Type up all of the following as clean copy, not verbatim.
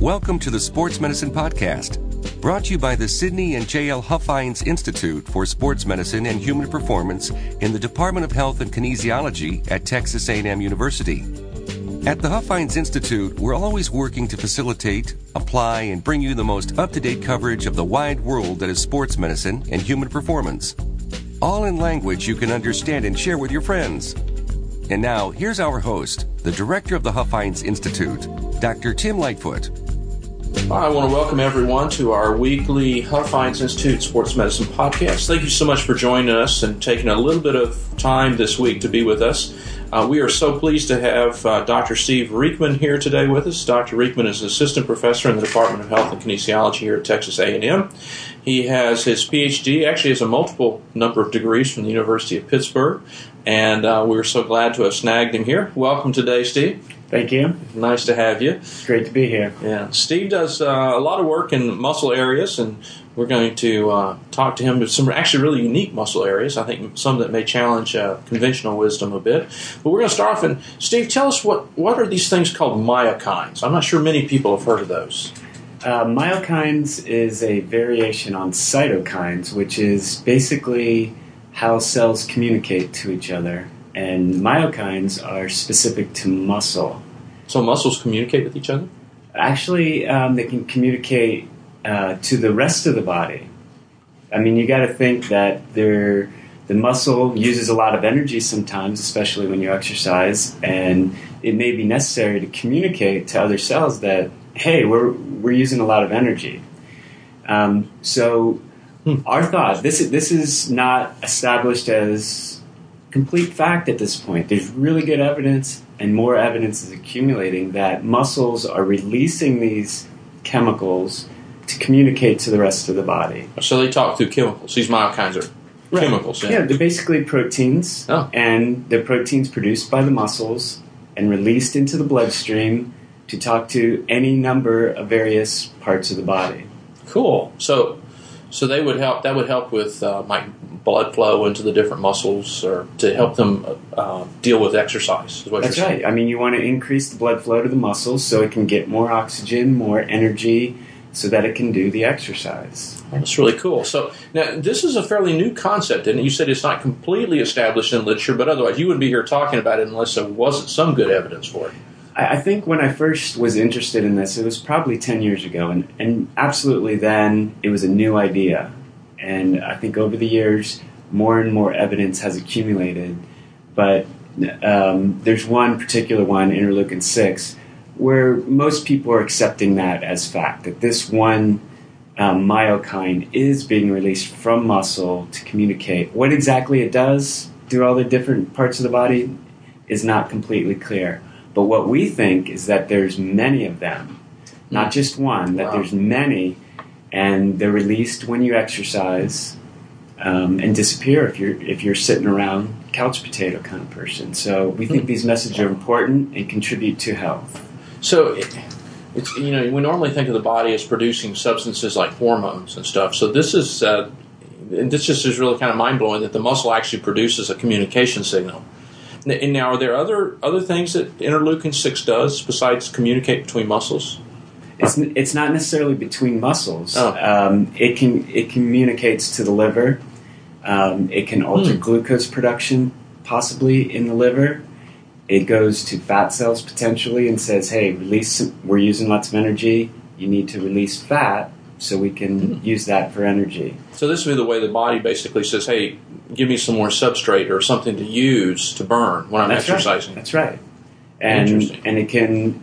Welcome to the Sports Medicine Podcast, brought to you by the Sidney and J.L. Huffines Institute for Sports Medicine and Human Performance in the Department of Health and Kinesiology at Texas A&M University. At the Huffines Institute, we're always working to facilitate, apply, and bring you the most up-to-date coverage of the wide world that is sports medicine and human performance, all in language you can understand and share with your friends. And now, here's our host, the director of the Huffines Institute, Dr. Tim Lightfoot. I want to welcome everyone to our weekly Huffines Institute Sports Medicine Podcast. Thank you so much for joining us and taking a little bit of time this week to be with us. We are so pleased to have Dr. Steve Reekman here today with us. Dr. Reekman is an assistant professor in the Department of Health and Kinesiology here at Texas A&M. He has his PhD, actually has a multiple number of degrees from the University of Pittsburgh, and we're so glad to have snagged him here. Welcome today, Steve. Thank you. Nice to have you. Great to be here. Yeah, Steve does a lot of work in muscle areas, and we're going to talk to him about some actually really unique muscle areas. I think some that may challenge conventional wisdom a bit. But we're going to start off, and Steve, tell us what are these things called myokines? I'm not sure many people have heard of those. Myokines is a variation on cytokines, which is basically how cells communicate to each other. And myokines are specific to muscle. So muscles communicate with each other? Actually, they can communicate to the rest of the body. I mean, you got to think that the muscle uses a lot of energy sometimes, especially when you exercise, and it may be necessary to communicate to other cells that, hey, we're using a lot of energy. Our thought, this is not established as complete fact at this point. There's really good evidence, and more evidence is accumulating that muscles are releasing these chemicals to communicate to the rest of the body. So they talk through chemicals. These myokines are chemicals. Yeah, they're basically proteins, and they're proteins produced by the muscles and released into the bloodstream to talk to any number of various parts of the body. Cool. So they would help. That would help with blood flow into the different muscles, or to help them deal with exercise. Is what That's you're right. saying. I mean, you want to increase the blood flow to the muscles so it can get more oxygen, more energy, so that it can do the exercise. That's really cool. So now this is a fairly new concept, and you said it's not completely established in literature, but otherwise you wouldn't be here talking about it unless there wasn't some good evidence for it. I think when I first was interested in this, it was probably 10 years ago, and absolutely then it was a new idea. And I think over the years, more and more evidence has accumulated. But there's one particular one, interleukin-6, where most people are accepting that as fact, that this one myokine is being released from muscle to communicate. What exactly it does through all the different parts of the body is not completely clear. But what we think is that there's many of them, not just one, that there's many, and they're released when you exercise and disappear if you're sitting around, couch potato kind of person. So we think these messages are important and contribute to health. So it's we normally think of the body as producing substances like hormones and stuff. So this is just is really kind of mind blowing that the muscle actually produces a communication signal. And now, are there other things that interleukin-6 does besides communicate between muscles? It's not necessarily between muscles. It communicates to the liver. It can alter glucose production, possibly in the liver. It goes to fat cells potentially and says, "Hey, we're using lots of energy. You need to release fat so we can use that for energy." So this would be the way the body basically says, "Hey, give me some more substrate or something to use to burn when I'm exercising." That's right. And it can,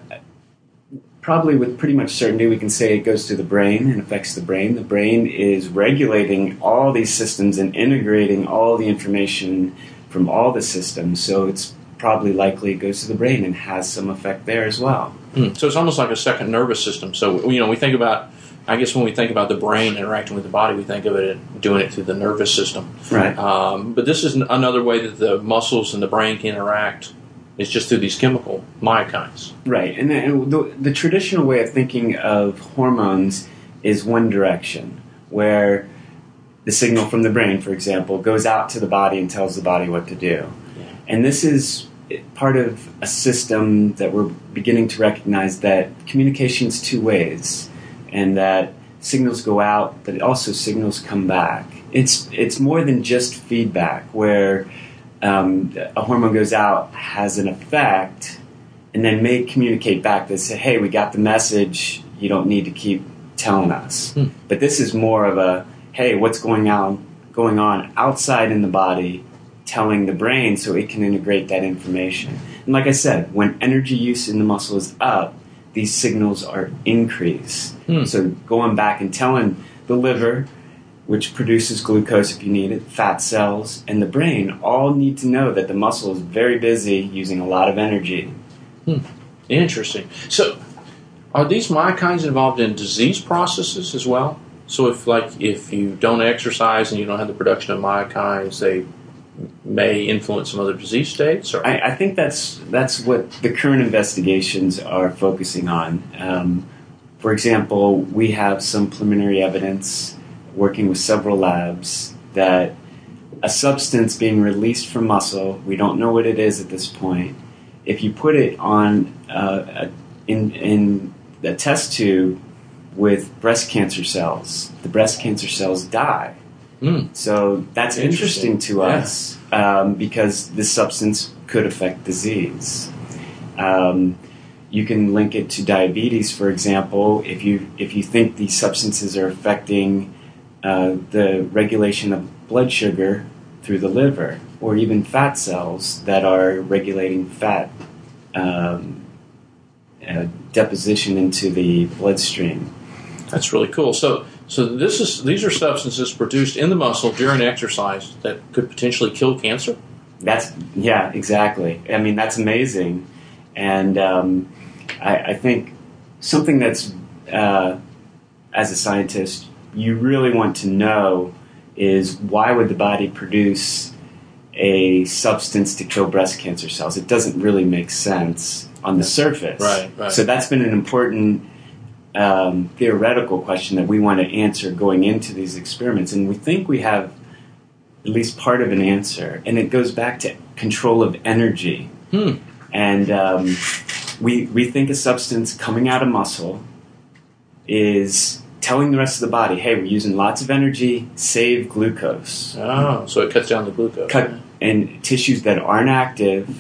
probably with pretty much certainty, we can say it goes to the brain and affects the brain. The brain is regulating all these systems and integrating all the information from all the systems. So it's probably likely it goes to the brain and has some effect there as well. So it's almost like a second nervous system. So, we think about, I guess when we think about the brain interacting with the body, we think of it doing it through the nervous system. Right. But this is another way that the muscles and the brain can interact. It's just through these chemical myokines. Right. And the traditional way of thinking of hormones is one direction, where the signal from the brain, for example, goes out to the body and tells the body what to do. Yeah. And this is part of a system that we're beginning to recognize that communication's two ways, and that signals go out, but also signals come back. It's more than just feedback, where a hormone goes out, has an effect, and then may communicate back that say, hey, we got the message, you don't need to keep telling us. But this is more of a, hey, what's going on outside in the body, telling the brain so it can integrate that information. And like I said, when energy use in the muscle is up, these signals are increased. So going back and telling the liver, which produces glucose if you need it, fat cells, and the brain all need to know that the muscle is very busy using a lot of energy. Interesting. So are these myokines involved in disease processes as well? So if you don't exercise and you don't have the production of myokines, they may influence some other disease states? Or? I think that's what the current investigations are focusing on. For example, we have some preliminary evidence working with several labs that a substance being released from muscle, we don't know what it is at this point, if you put it on in the test tube with breast cancer cells, the breast cancer cells die. So that's interesting to us because this substance could affect disease. You can link it to diabetes, for example. If you think these substances are affecting the regulation of blood sugar through the liver, or even fat cells that are regulating fat deposition into the bloodstream. That's really cool. So these are substances produced in the muscle during exercise that could potentially kill cancer? Yeah, exactly. I mean, that's amazing. And I think something that's, as a scientist, you really want to know is why would the body produce a substance to kill breast cancer cells? It doesn't really make sense on the surface. Right. So that's been an important theoretical question that we want to answer going into these experiments. And we think we have at least part of an answer. And it goes back to control of energy. And we think a substance coming out of muscle is telling the rest of the body, hey, we're using lots of energy, save glucose. Oh, so it cuts down the glucose. And tissues that aren't active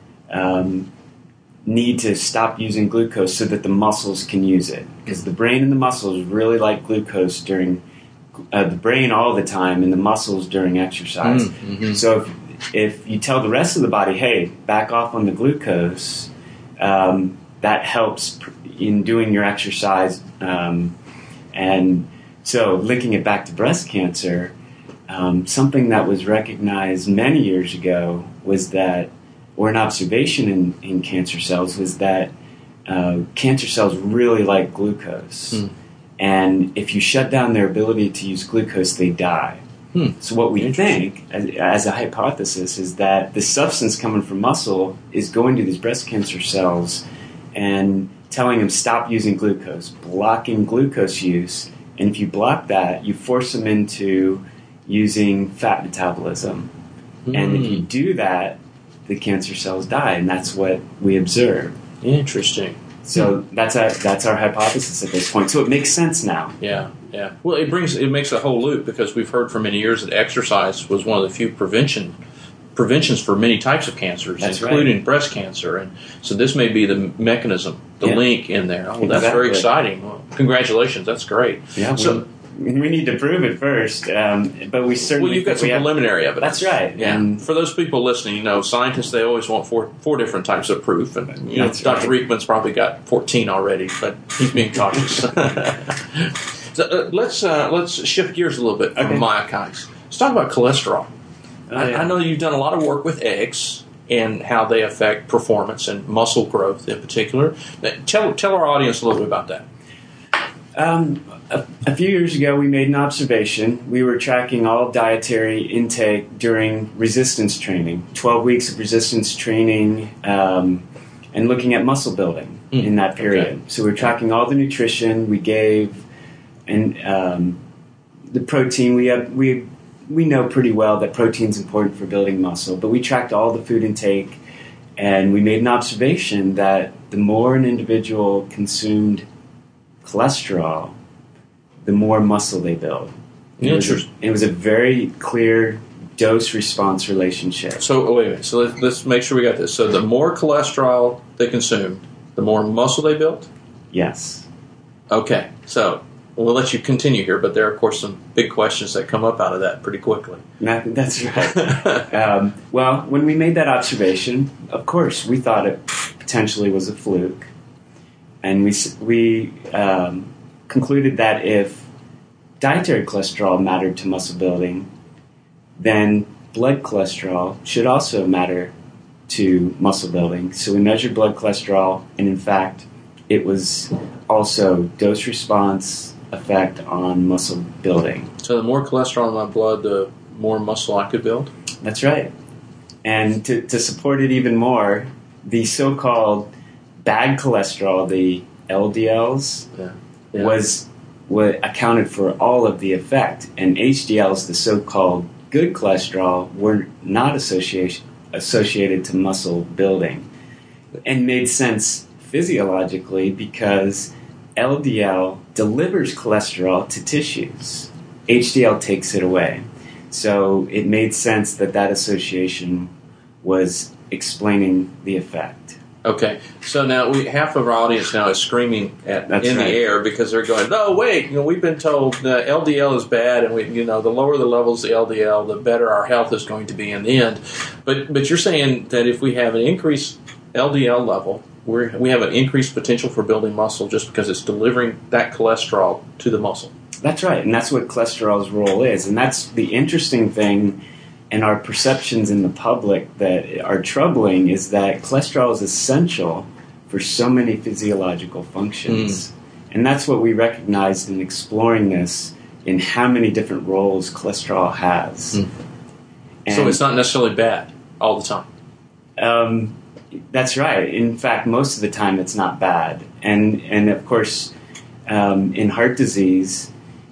need to stop using glucose so that the muscles can use it. Because the brain and the muscles really like glucose during the brain all the time and the muscles during exercise. So if you tell the rest of the body, hey, back off on the glucose, that helps in doing your exercise. And so linking it back to breast cancer, something that was recognized many years ago was that, or an observation in cancer cells, was that cancer cells really like glucose. And if you shut down their ability to use glucose, they die. So what we think, as a hypothesis, is that the substance coming from muscle is going to these breast cancer cells and telling them stop using glucose, blocking glucose use. And if you block that, you force them into using fat metabolism. And if you do that, the cancer cells die, and that's what we observe. Interesting. So that's our hypothesis at this point. So it makes sense now. Yeah. Well, it makes a whole loop, because we've heard for many years that exercise was one of the few preventions for many types of cancers, including breast cancer. And so this may be the mechanism, the link in there. Oh, that's very exciting. Well, congratulations. That's great. Yeah. So we need to prove it first, but we certainly. Well, you've got some preliminary evidence. That's right. Yeah. And for those people listening, scientists, they always want four different types of proof, and Dr. Reekman's probably got 14 already, but he's being cautious. So, let's shift gears a little bit from myokines. Let's talk about cholesterol. I know you've done a lot of work with eggs and how they affect performance and muscle growth in particular. Tell our audience a little bit about that. A few years ago, we made an observation. We were tracking all dietary intake during resistance training, 12 weeks of resistance training, and looking at muscle building in that period. Okay. So we were tracking all the nutrition we gave, and the protein. We know pretty well that protein's important for building muscle, but we tracked all the food intake And we made an observation that the more an individual consumed cholesterol, the more muscle they build. It was a very clear dose-response relationship. So, wait a minute. So let's make sure we got this. So the more cholesterol they consumed, the more muscle they built? Yes. Okay. So we'll let you continue here, but there are, of course, some big questions that come up out of that pretty quickly. That's right. Well, when we made that observation, of course, we thought it potentially was a fluke. And we concluded that if dietary cholesterol mattered to muscle building, then blood cholesterol should also matter to muscle building. So we measured blood cholesterol, and in fact, it was also dose-response effect on muscle building. So the more cholesterol in my blood, the more muscle I could build? That's right. And to support it even more, the so-called bad cholesterol, the LDLs, was what accounted for all of the effect. And HDLs, the so-called good cholesterol, were not associated to muscle building, and made sense physiologically because LDL delivers cholesterol to tissues. HDL takes it away. So it made sense that association was explaining the effect. Okay, so now half of our audience now is screaming the air because they're going, "No, wait! We've been told LDL is bad, and the lower the levels of the LDL, the better our health is going to be in the end." But you're saying that if we have an increased LDL level, we have an increased potential for building muscle just because it's delivering that cholesterol to the muscle. That's right, and that's what cholesterol's role is, and that's the interesting thing. And our perceptions in the public that are troubling is that cholesterol is essential for so many physiological functions. And that's what we recognized in exploring this, in how many different roles cholesterol has. So it's not necessarily bad all the time? That's right. In fact, most of the time it's not bad. And of course, in heart disease,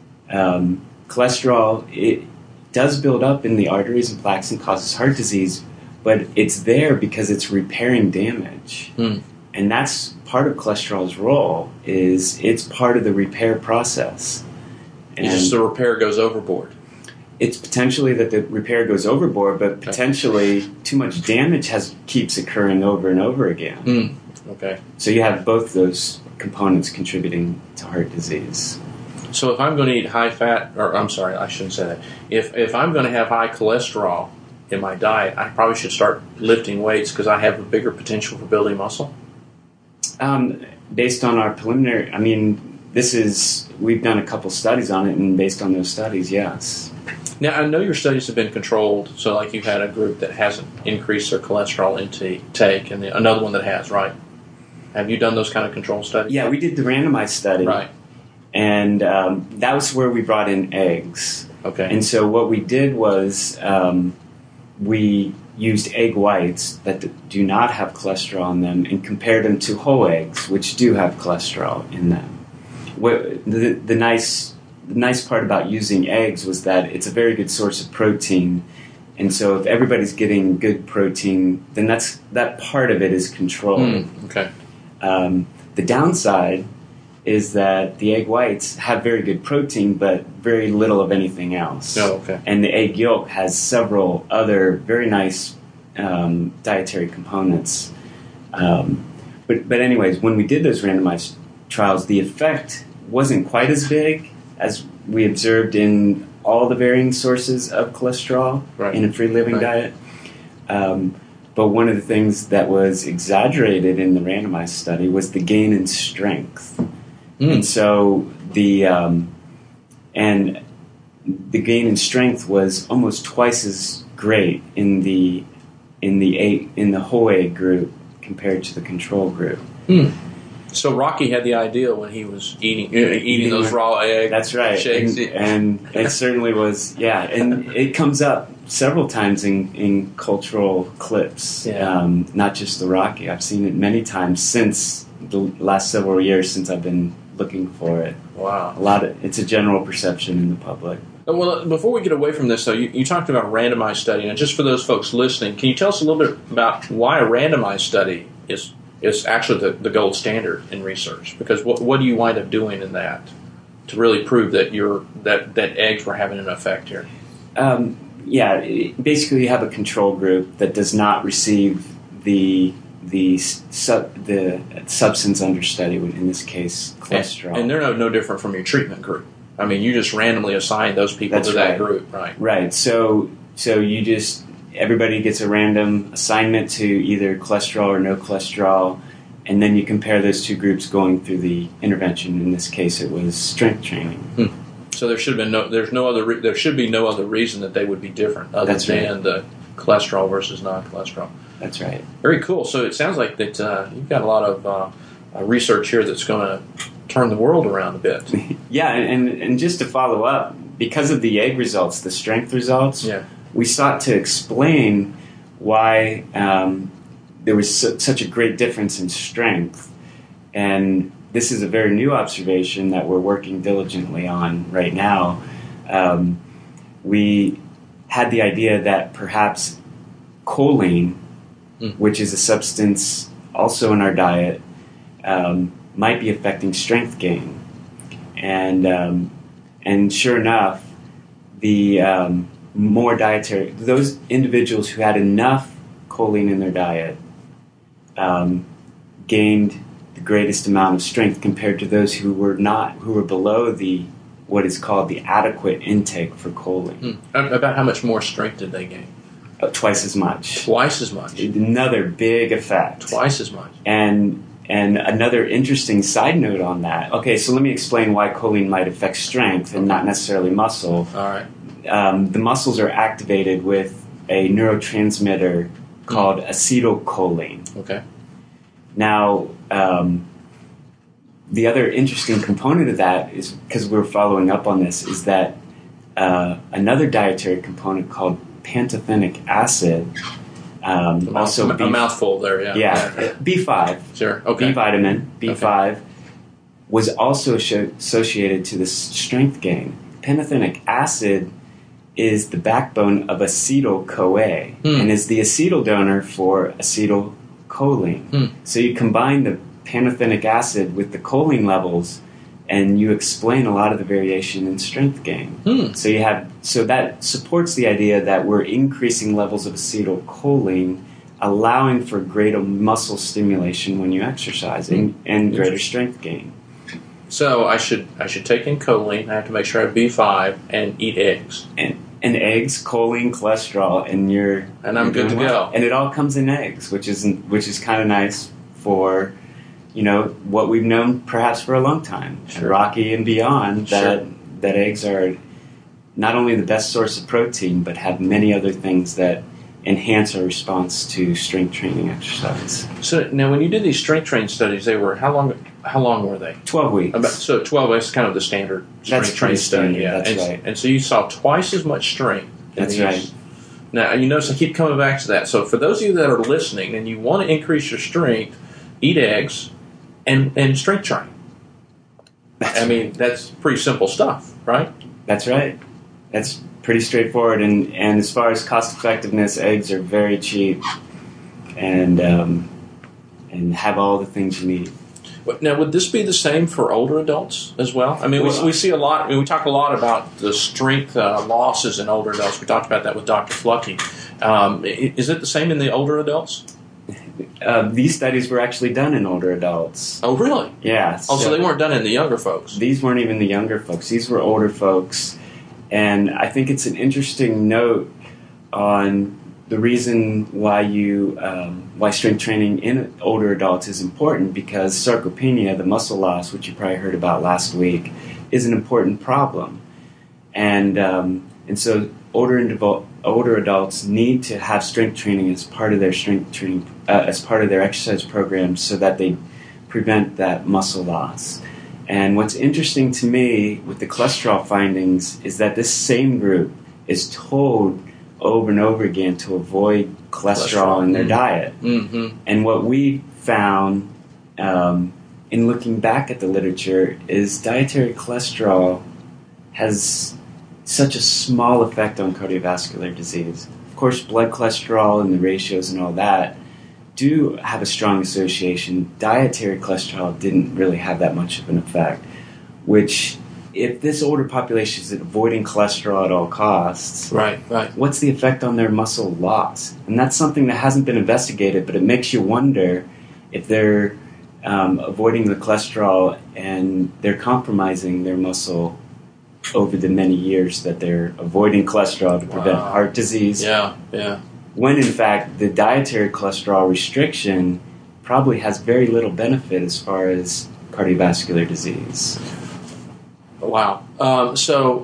cholesterol... it does build up in the arteries and plaques and causes heart disease, but it's there because it's repairing damage. And that's part of cholesterol's role, is it's part of the repair process. And it's just the repair goes overboard. It's potentially that the repair goes overboard, but potentially too much damage keeps occurring over and over again. Okay. So you have both those components contributing to heart disease. So if I'm going to eat high fat, or I'm sorry, I shouldn't say that. If I'm going to have high cholesterol in my diet, I probably should start lifting weights because I have a bigger potential for building muscle? Based on our preliminary, we've done a couple studies on it, and based on those studies, yes. Now, I know your studies have been controlled, so like you've had a group that hasn't increased their cholesterol intake and another one that has, right? Have you done those kind of control studies? Yeah, we did the randomized study. Right. And that was where we brought in eggs. Okay. And so what we did was we used egg whites that do not have cholesterol in them and compared them to whole eggs, which do have cholesterol in them. The nice part about using eggs was that it's a very good source of protein. And so if everybody's getting good protein, then that part of it is controlled. Okay. The downside is that the egg whites have very good protein, but very little of anything else. Oh, okay. And the egg yolk has several other very nice dietary components. But anyways, when we did those randomized trials, the effect wasn't quite as big as we observed in all the varying sources of cholesterol in a free-living diet. But one of the things that was exaggerated in the randomized study was the gain in strength. And so the gain in strength was almost twice as great in the whole egg group compared to the control group. So Rocky had the idea when he was eating those raw egg. That's right, shakes. and it certainly was. Yeah, and it comes up several times in cultural clips. Not just the Rocky. I've seen it many times since the last several years since I've been looking for it. Wow. It's a general perception in the public. Well, before we get away from this, though, you talked about a randomized study, and just for those folks listening, can you tell us a little bit about why a randomized study is actually the gold standard in research? Because what do you wind up doing in that to really prove that that eggs were having an effect here? Basically you have a control group that does not receive the substance under study, in this case cholesterol. And they're no different from your treatment group. I mean, you just randomly assign those people to that group, right? Right. So you just, everybody gets a random assignment to either cholesterol or no cholesterol, and then you compare those two groups going through the intervention. In this case, it was strength training. So there should be no other reason that they would be different other than the cholesterol versus non-cholesterol. That's right. Very cool. So it sounds like that you've got a lot of research here that's going to turn the world around a bit. Yeah, and just to follow up, because of the egg results, the strength results, we sought to explain why there was such a great difference in strength. And this is a very new observation that we're working diligently on right now. We had the idea that perhaps choline, which is a substance also in our diet, might be affecting strength gain. And sure enough, the more dietary, those individuals who had enough choline in their diet gained the greatest amount of strength compared to those who were below what is called the adequate intake for choline. About how much more strength did they gain? Twice as much. Twice as much. Another big effect. Twice as much. And another interesting side note on that. Okay, so let me explain why choline might affect strength and not necessarily muscle. All right. The muscles are activated with a neurotransmitter called acetylcholine. Okay. Now, the other interesting component of that is, because we're following up on this, is that another dietary component called pantothenic acid, also a mouthful there, B5, sure, okay, B vitamin, B5, was also associated to the strength gain. Pantothenic acid is the backbone of acetyl-CoA and is the acetyl donor for acetylcholine. So you combine the pantothenic acid with the choline levels, and you explain a lot of the variation in strength gain. So that supports the idea that we're increasing levels of acetylcholine, allowing for greater muscle stimulation when you exercise and greater strength gain. So I should take in choline. I have to make sure I have B5 and eat eggs. And eggs, choline, cholesterol, and I'm good to go. And it all comes in eggs, which is kind of nice for what we've known perhaps for a long time, Rocky and beyond, that eggs are not only the best source of protein, but have many other things that enhance our response to strength training exercise. So now, when you did these strength training studies, they were how long were they? 12 weeks. So 12 weeks is kind of the standard strength training study. Yeah, that's right. And so you saw twice as much strength. That's right. Now, you notice I keep coming back to that. So for those of you that are listening and you want to increase your strength, eat eggs and strength train. I mean, that's pretty simple stuff, right? That's right. That's pretty straightforward. And as far as cost effectiveness, eggs are very cheap and have all the things you need. Now, would this be the same for older adults as well? I mean, we see a lot. I mean, we talk a lot about the strength losses in older adults. We talked about that with Dr. Fluckey. Is it the same in the older adults? These studies were actually done in older adults. Oh, really? Yeah. So they weren't done in the younger folks? These weren't even the younger folks. These were older folks. And I think it's an interesting note on the reason why why strength training in older adults is important, because sarcopenia, the muscle loss, which you probably heard about last week, is an important problem. And so older adults need to have strength training as part of their strength training, as part of their exercise program, so that they prevent that muscle loss. And what's interesting to me with the cholesterol findings is that this same group is told over and over again to avoid cholesterol in their diet. Mm-hmm. And what we found in looking back at the literature is dietary cholesterol has such a small effect on cardiovascular disease. Of course, blood cholesterol and the ratios and all that do have a strong association. Dietary cholesterol didn't really have that much of an effect, which, if this older population is avoiding cholesterol at all costs, right, what's the effect on their muscle loss? And that's something that hasn't been investigated, but it makes you wonder if they're avoiding the cholesterol and they're compromising their muscle over the many years that they're avoiding cholesterol to prevent heart disease. Yeah. When in fact the dietary cholesterol restriction probably has very little benefit as far as cardiovascular disease. Wow. So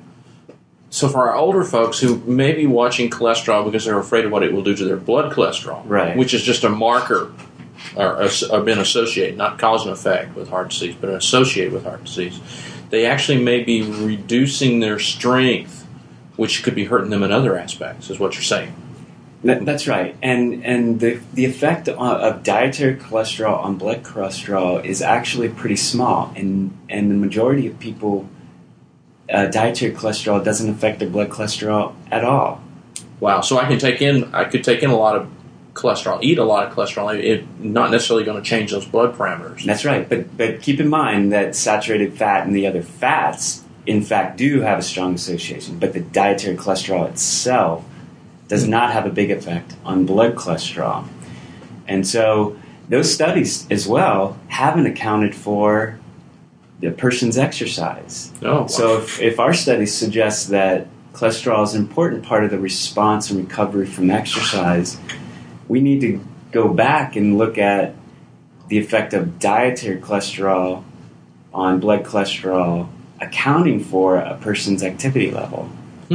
for our older folks who may be watching cholesterol because they're afraid of what it will do to their blood cholesterol, right, which is just a marker or been associated, not cause and effect with heart disease, but associated with heart disease, they actually may be reducing their strength, which could be hurting them in other aspects, is what you're saying. That's right. And the effect of dietary cholesterol on blood cholesterol is actually pretty small. And the majority of people, dietary cholesterol doesn't affect their blood cholesterol at all. Wow. So I could take in a lot of cholesterol, eat a lot of cholesterol. It's not necessarily going to change those blood parameters. That's right. But keep in mind that saturated fat and the other fats, in fact, do have a strong association. But the dietary cholesterol itself does not have a big effect on blood cholesterol. And so those studies as well haven't accounted for the person's exercise. Oh, wow. So if our studies suggest that cholesterol is an important part of the response and recovery from exercise, we need to go back and look at the effect of dietary cholesterol on blood cholesterol accounting for a person's activity level.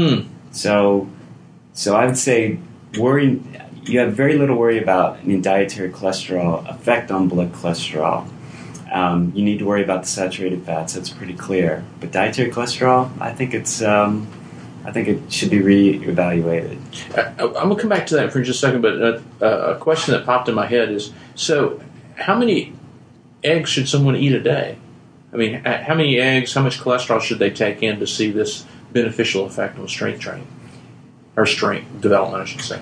So I would say you have very little worry about dietary cholesterol effect on blood cholesterol. You need to worry about the saturated fats. That's pretty clear. But dietary cholesterol, I think it should be reevaluated. I'm going to come back to that for just a second, but a question that popped in my head is, so how many eggs should someone eat a day? I mean, how many eggs, how much cholesterol should they take in to see this beneficial effect on strength training? Or strength development, I should say.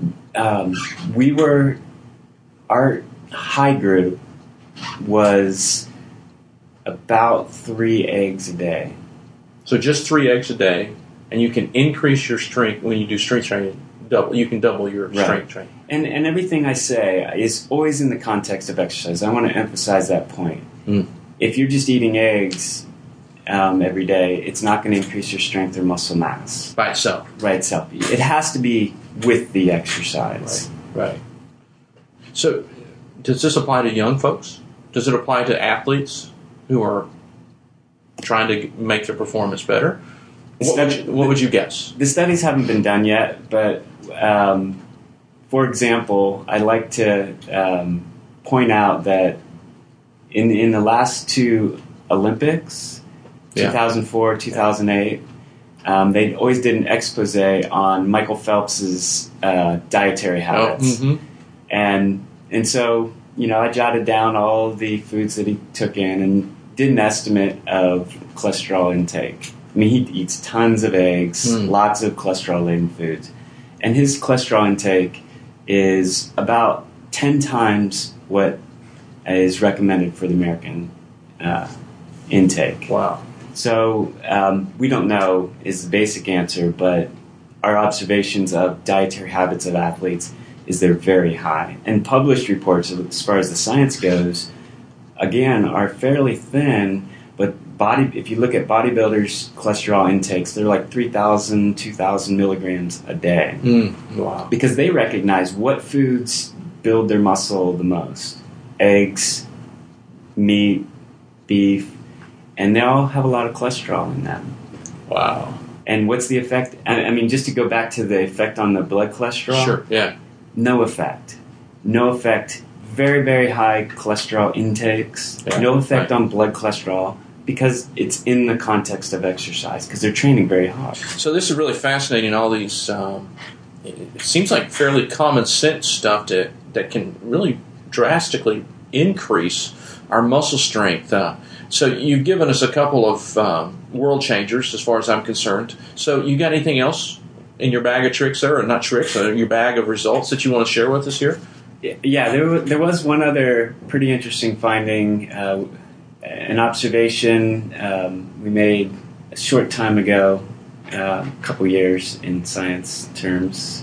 Our high group was about 3 eggs a day. So just 3 eggs a day, and you can increase your strength when you do strength training. You can double your strength training. And everything I say is always in the context of exercise. I want to emphasize that point. If you're just eating eggs every day, it's not going to increase your strength or muscle mass. By itself. It has to be with the exercise. Right. So, does this apply to young folks? Does it apply to athletes who are trying to make their performance better? What would you guess? The studies haven't been done yet, but for example, I'd like to point out that in the last 2 Olympics, 2004, 2008, they always did an expose on Michael Phelps's dietary habits. And so, I jotted down all of the foods that he took in and did an estimate of cholesterol intake. I mean, he eats tons of eggs, lots of cholesterol-laden foods. And his cholesterol intake is about 10 times what is recommended for the American intake. Wow. So we don't know is the basic answer, but our observations of dietary habits of athletes is they're very high. And published reports, as far as the science goes, again, are fairly thin, but if you look at bodybuilders' cholesterol intakes, they're like 3,000, 2,000 milligrams a day. Wow. Because they recognize what foods build their muscle the most. Eggs, meat, beef, and they all have a lot of cholesterol in them. Wow. And what's the effect? I mean, just to go back to the effect on the blood cholesterol. Sure, yeah. No effect. No effect. Very, very high cholesterol intakes. Yeah, no effect on blood cholesterol because it's in the context of exercise because they're training very hard. So this is really fascinating, all these, it seems like fairly common sense stuff that can really drastically increase our muscle strength. So you've given us a couple of world changers as far as I'm concerned. So you got anything else in your bag of tricks there, or not tricks, your bag of results that you want to share with us here? Yeah, there was one other pretty interesting finding, an observation we made a short time ago, a couple years in science terms.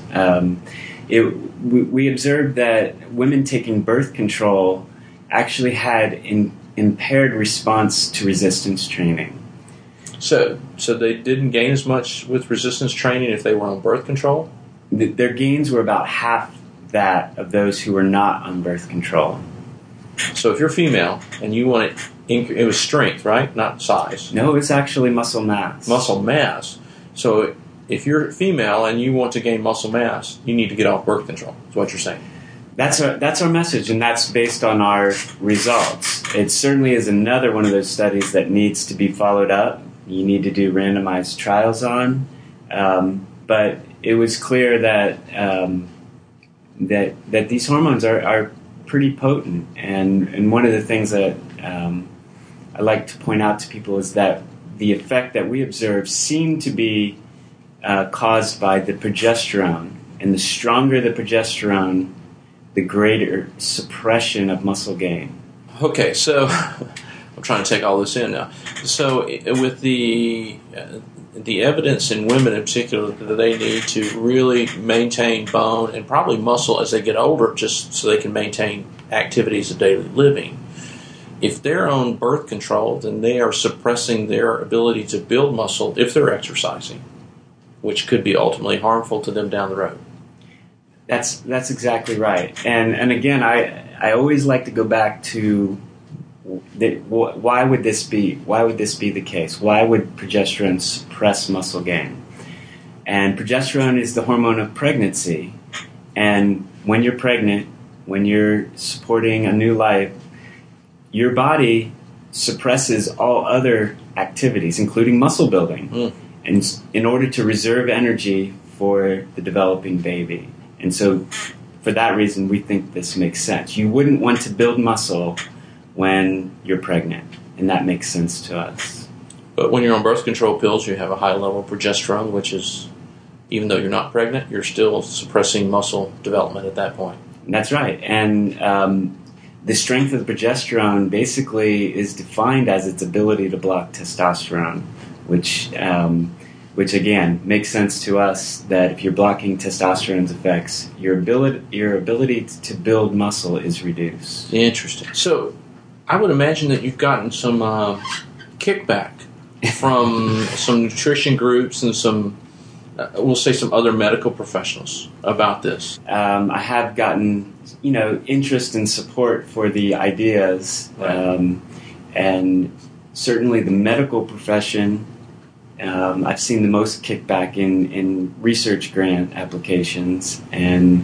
We observed that women taking birth control actually had impaired response to resistance training. So they didn't gain as much with resistance training if they were on birth control? Their gains were about half that of those who were not on birth control. So if you're female and you want it was strength, right? Not size. No, it's actually muscle mass. Muscle mass. So if you're female and you want to gain muscle mass, you need to get off birth control, is what you're saying. That's our message, and that's based on our results. It certainly is another one of those studies that needs to be followed up. You need to do randomized trials on. But it was clear that that these hormones are pretty potent. And one of the things that I like to point out to people is that the effect that we observe seemed to be caused by the progesterone. And the stronger the progesterone, the greater suppression of muscle gain. Okay, so I'm trying to take all this in now. So with the evidence in women in particular that they need to really maintain bone and probably muscle as they get older just so they can maintain activities of daily living. If they're on birth control, then they are suppressing their ability to build muscle if they're exercising, which could be ultimately harmful to them down the road. That's exactly right. And again, I always like to go back to why would this be? Why would this be the case? Why would progesterone suppress muscle gain? And progesterone is the hormone of pregnancy. And when you're pregnant, when you're supporting a new life, your body suppresses all other activities, including muscle building, and in order to reserve energy for the developing baby. And so, for that reason, we think this makes sense. You wouldn't want to build muscle when you're pregnant, and that makes sense to us. But when you're on birth control pills, you have a high level of progesterone, which is, even though you're not pregnant, you're still suppressing muscle development at that point. That's right. And the strength of the progesterone basically is defined as its ability to block testosterone, which again makes sense to us that if you're blocking testosterone's effects, your ability to build muscle is reduced. Interesting. So I would imagine that you've gotten some kickback from some nutrition groups and some, we'll say, some other medical professionals about this. I have gotten, interest and support for the ideas, right. And certainly the medical profession. I've seen the most kickback in research grant applications and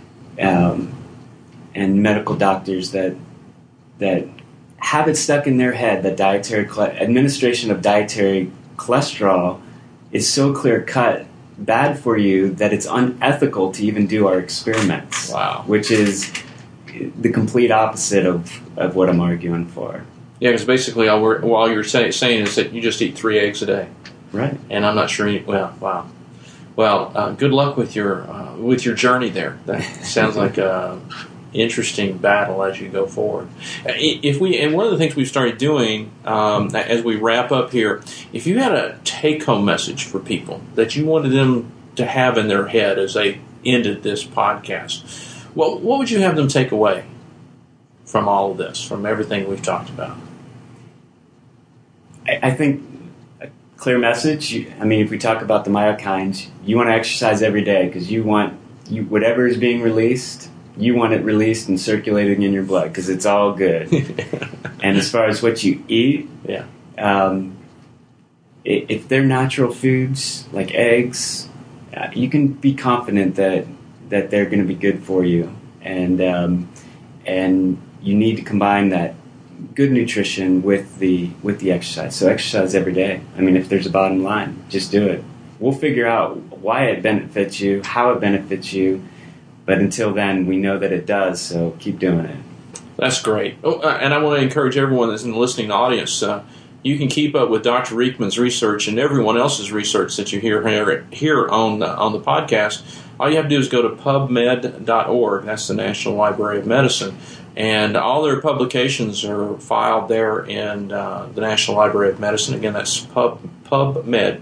medical doctors that have it stuck in their head that administration of dietary cholesterol is so clear-cut bad for you that it's unethical to even do our experiments. Wow. Which is the complete opposite of what I'm arguing for. Yeah, because basically all you're saying is that you just eat 3 eggs a day. Right. And I'm not sure. Wow. Well, good luck with your journey there. That sounds like a interesting battle as you go forward. And one of the things we've started doing as we wrap up here, if you had a take-home message for people that you wanted them to have in their head as they ended this podcast, what would you have them take away from all of this, from everything we've talked about? I think a clear message. If we talk about the myokines, you want to exercise every day because you want whatever is being released, you want it released and circulating in your blood because it's all good. And as far as what you eat, if they're natural foods like eggs, you can be confident that they're going to be good for you, and you need to combine that good nutrition with the exercise. So exercise every day. If there's a bottom line, just do it. We'll figure out why it benefits you, how it benefits you, but until then, we know that it does, so keep doing it. That's great. Oh, and I want to encourage everyone that's in the listening audience, you can keep up with Dr. Rieckman's research and everyone else's research that you hear on the podcast. All you have to do is go to pubmed.org. That's the National Library of Medicine. And all their publications are filed there in the National Library of Medicine. Again, that's PubMed,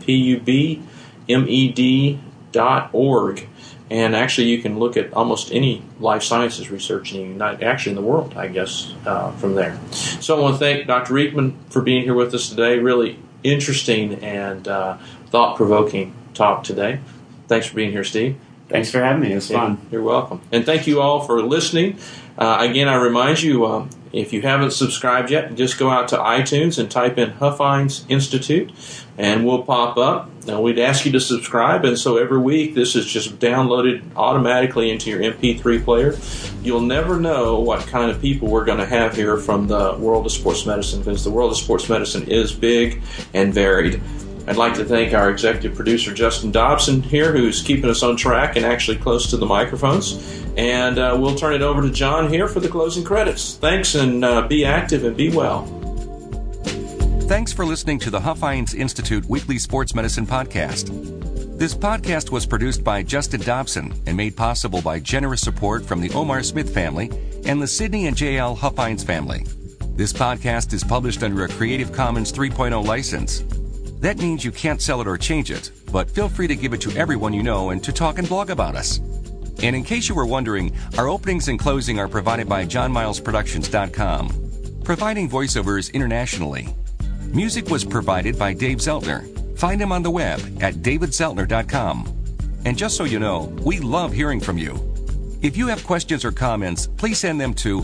PubMed.org. And actually, you can look at almost any life sciences research in the world, I guess, from there. So I want to thank Dr. Rieckman for being here with us today. Really interesting and thought-provoking talk today. Thanks for being here, Steve. Thanks for having me. It was fun. You're welcome. And thank you all for listening. Again, I remind you, if you haven't subscribed yet, just go out to iTunes and type in Huffines Institute, and we'll pop up. Now, we'd ask you to subscribe, and so every week this is just downloaded automatically into your MP3 player. You'll never know what kind of people we're going to have here from the world of sports medicine, because the world of sports medicine is big and varied. I'd like to thank our executive producer, Justin Dobson, here, who's keeping us on track and actually close to the microphones. And we'll turn it over to John here for the closing credits. Thanks, and be active and be well. Thanks for listening to the Huffines Institute Weekly Sports Medicine Podcast. This podcast was produced by Justin Dobson and made possible by generous support from the Omar Smith family and the Sidney and J.L. Huffines family. This podcast is published under a Creative Commons 3.0 license. That means you can't sell it or change it, but feel free to give it to everyone you know and to talk and blog about us. And in case you were wondering, our openings and closing are provided by JohnMilesProductions.com, providing voiceovers internationally. Music was provided by Dave Zeltner. Find him on the web at davidzeltner.com. And just so you know, we love hearing from you. If you have questions or comments, please send them to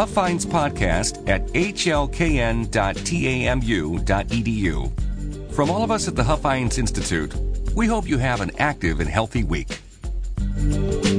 huffinespodcast@hlkn.tamu.edu. From all of us at the Huffines Institute, we hope you have an active and healthy week.